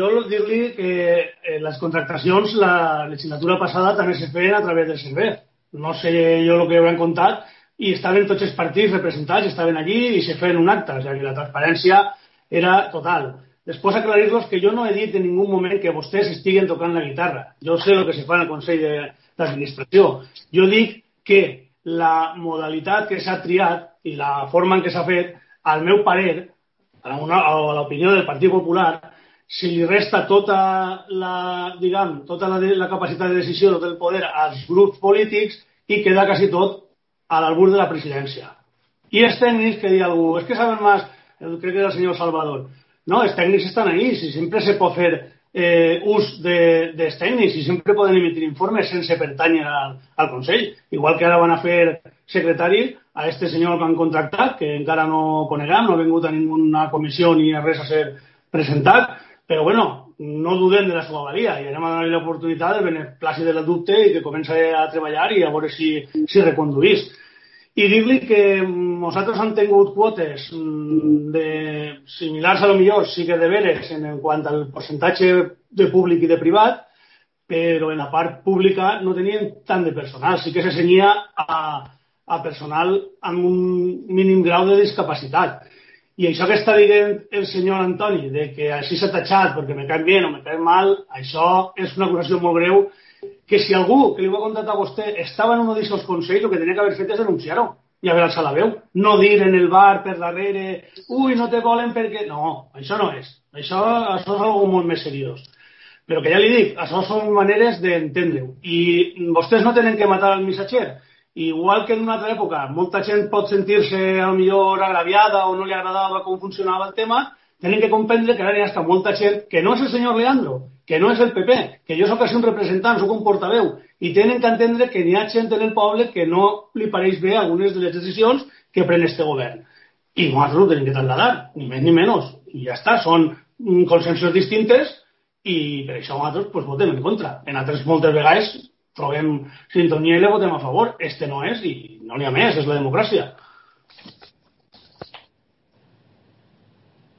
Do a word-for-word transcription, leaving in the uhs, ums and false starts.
jo dir-li que les contractacions la legislatura passada també se feien a través del Cervez. No sé jo el que hauran contat i estaven tots els partits representats, estaven allí i se feien un acte, o sigui, la transparència era total. Després aclarir-los que jo no he dit en ningú moment que vostès estiguen tocant la guitarra. Jo sé el que se fa en el Consell d'Administració. Jo dic que la modalitat que s'ha triat i la forma en què s'ha fet, al meu parer, a l'opinió del Partit Popular, si li resta tota la, diguem, tota la, la capacitat de decisió, tot el poder als grups polítics i queda quasi tot a l'albur de la presidència. I els tècnics, que diu algú, és que saben més, crec que era el senyor Salvador, no, els tècnics estan ahí, si sempre se pot fer eh, ús de, dels tècnics i sempre poden emitir informes sense pertànyer al, al Consell, igual que ara van a fer secretari a este senyor que han contractat, que encara no coneguem, no ha vingut a ninguna comissió ni res a ser presentat, però bueno, no dudem de la seva valia i anem a donar-li l'oportunitat de beneplàcit del dubte i que comença a treballar i a veure si, si reconduís. I dir-li que nosaltres hem tingut quotes de similars a lo millor, sí que de veres en quant al percentatge de públic i de privat, però en la part pública no tenien tant de personal, sí que se cenyia a, a personal amb un mínim grau de discapacitat. I això que està dient el senyor Antoni, de que així s'ha tatxat perquè me caen bé o me caen mal, això és una acusació molt greu, que si algú que li va contractar a vostè estava en un d'aquests consells, el que tenia que haver fet és denunciar-ho i haver alçat la veu. No dir en el bar per darrere, ui, no te volen perquè... No, això no és. Això, això és algo molt més seriós. Però que ja li dic, això són maneres d'entendre-ho. I vostès no tenen que matar el missatger. Igual que en una altra època, molta gent pot sentir-se a lo millor agraviada o no li agradava com funcionava el tema, tenen que comprendre que ara hi ha molta gent que no és el senyor Leandro, que no és el P P, que jo soc un representant, soc un portaveu, i tenen que entendre que hi ha gent en el poble que no li pareix bé algunes de les decisions que pren este govern. I nosaltres ho tenim que trasladar, ni més ni menys. I ja està, són consensos distintes i per això nosaltres pues, votem en contra. En altres moltes vegades trobem sintonia i le votem a favor. Este no és i no n'hi ha més, és la democràcia.